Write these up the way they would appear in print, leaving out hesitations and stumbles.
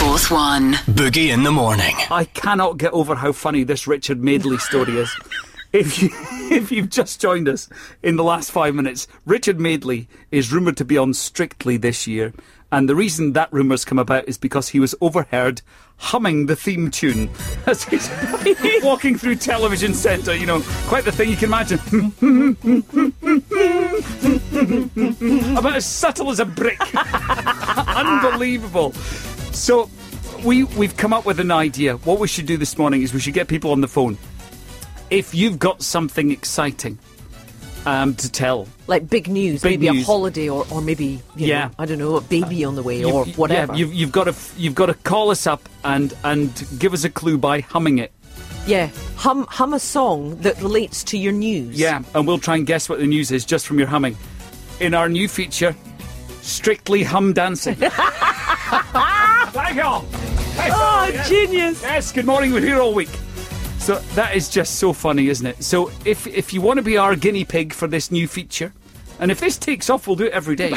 Fourth One. Boogie in the morning. I cannot get over how funny this Richard Madeley story is. If you've just joined us in the last 5 minutes, Richard Madeley is rumoured to be on Strictly this year. And the reason that rumour's come about is because he was overheard humming the theme tune as he's walking through Television Centre. You know, quite the thing you can imagine. About as subtle as a brick. Unbelievable. So we've come up with an idea. What we should do this morning is we should get people on the phone. If you've got something exciting to tell, like big news, maybe a holiday, or maybe you know, I don't know, a baby on the way, or whatever. Yeah, you've got to call us up and give us a clue by humming it. Yeah, hum a song that relates to your news. Yeah, and we'll try and guess what the news is just from your humming. In our new feature, Strictly Hum Dancing. Hang on. Oh, genius! Yes, good morning. We're here all week. So that is just so funny, isn't it? So if you want to be our guinea pig for this new feature, and if this takes off, we'll do it every day.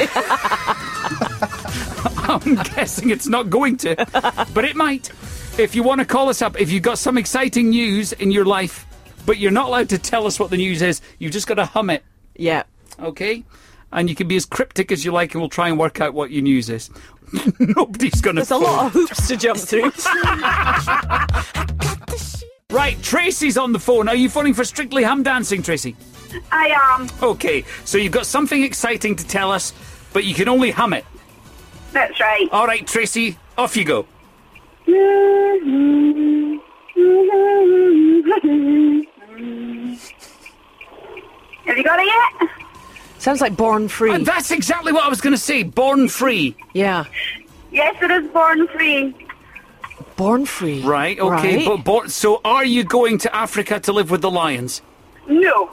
I'm guessing it's not going to, but it might. If you want to call us up, if you've got some exciting news in your life, but you're not allowed to tell us what the news is, you've just got to hum it. Yeah. Okay? And you can be as cryptic as you like, and we'll try and work out what your news is. Nobody's going to There's a lot of hoops to jump through. Right, Tracy's on the phone. Are you phoning for Strictly Hum Dancing, Tracy? I am. Okay, so you've got something exciting to tell us, but you can only hum it. That's right. All right, Tracy, off you go. Have you got it yet? Sounds like Born Free. That's exactly what I was going to say, Born Free. Yeah. Yes, it is Born Free. Born Free. Right, okay. Right. But so are you going to Africa to live with the lions? No.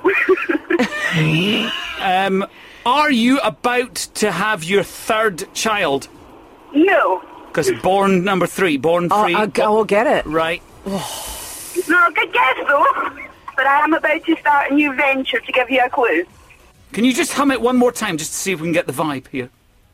Are you about to have your third child? No. Because Born number 3, Born Free. I will get it. Right. No, good guess though. But I am about to start a new venture, to give you a clue. Can you just hum it one more time just to see if we can get the vibe here?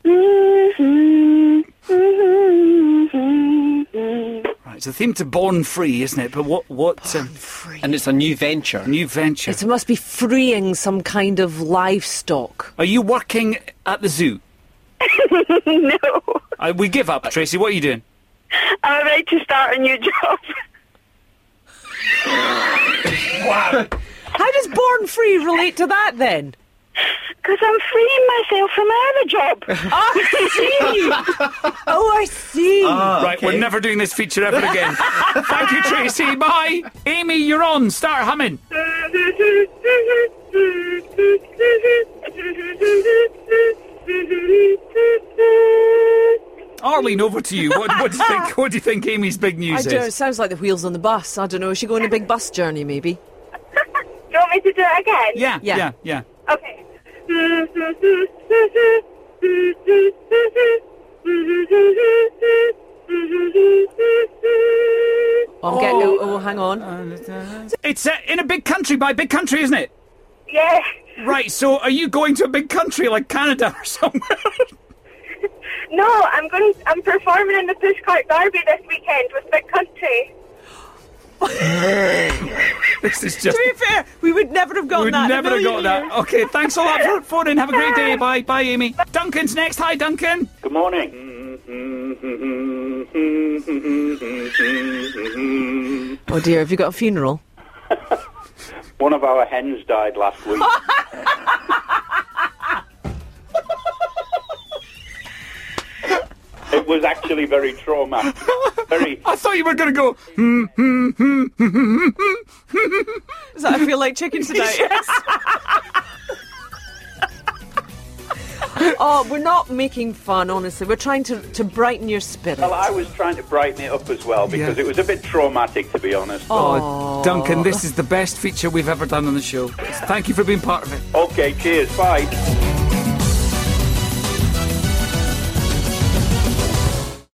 Right, it's a theme to Born Free, isn't it? But what? Born Free. And it's a new venture. New venture. It must be freeing some kind of livestock. Are you working at the zoo? No. We give up, Tracy. What are you doing? I'm about to start a new job. Wow. How does Born Free relate to that then? Because I'm freeing myself from my other job. I see. Oh, I see. Right, okay. We're never doing this feature ever again. Thank you, Tracy. Bye. Amy, you're on. Start humming. Arlene, over to you. What do you think? What do you think Amy's big news is? It sounds like the wheels on the bus. I don't know. Is she going on a big bus journey, maybe? Do you want me to do it again? Yeah. Okay. Hang on. It's in a big country, by big country, isn't it? Yeah. Right, so are you going to a big country like Canada or somewhere? No, I'm performing in the Pushcart Derby this weekend with Big Country. This is just... To be fair, we would never have got that. We'd never have got that. Okay, thanks a lot for phoning. Have a great day. Bye. Bye, Amy. Duncan's next. Hi, Duncan. Good morning. Oh dear, have you got a funeral? One of our hens died last week. It was actually very traumatic. I thought you were going to go... Does that feel like chicken tonight? Yes. Oh, we're not making fun, honestly. We're trying to brighten your spirit. Well, I was trying to brighten it up as well because it was a bit traumatic, to be honest. Oh, Duncan, this is the best feature we've ever done on the show. Thank you for being part of it. Okay, cheers. Bye.